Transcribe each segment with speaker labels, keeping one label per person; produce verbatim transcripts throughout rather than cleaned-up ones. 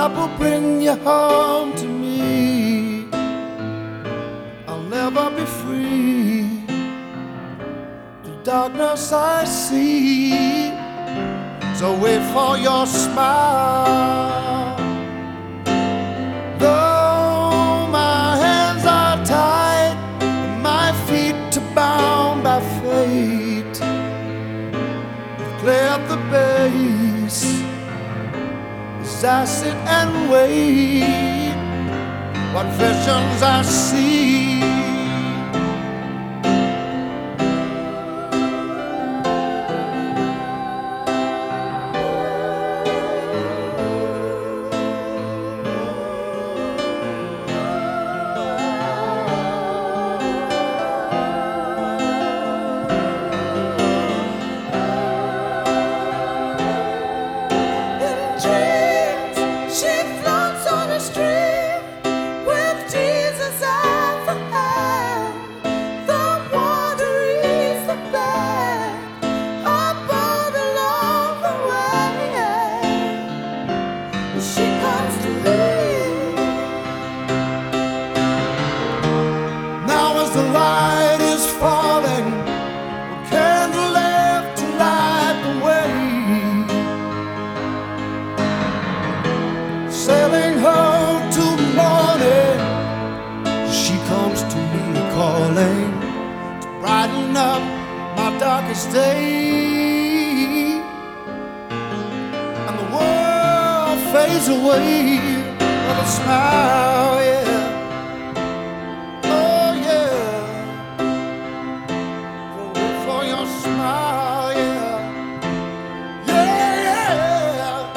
Speaker 1: that will bring you home to me. I'll never be free. The darkness I see, so wait for your smile. Though my hands are tied and my feet are bound by fate, clear the base as I sit and wait. What visions I see. The light is falling, a candle left to light the way. Sailing home to morning, she comes to me calling to brighten up my darkest day. And the world fades away with a smile, yeah. Smile, yeah, yeah, yeah.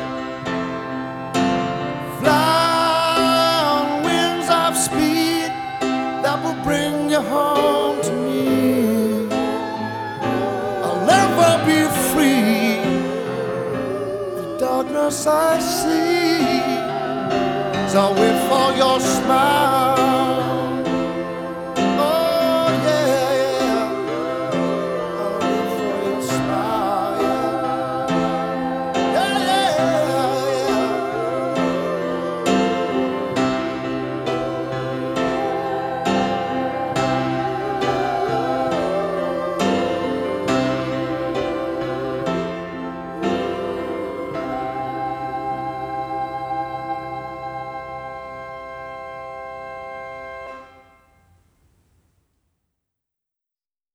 Speaker 1: Fly on winds of speed that will bring you home to me. I'll never be free. The darkness I see, so I'll wait for your smile.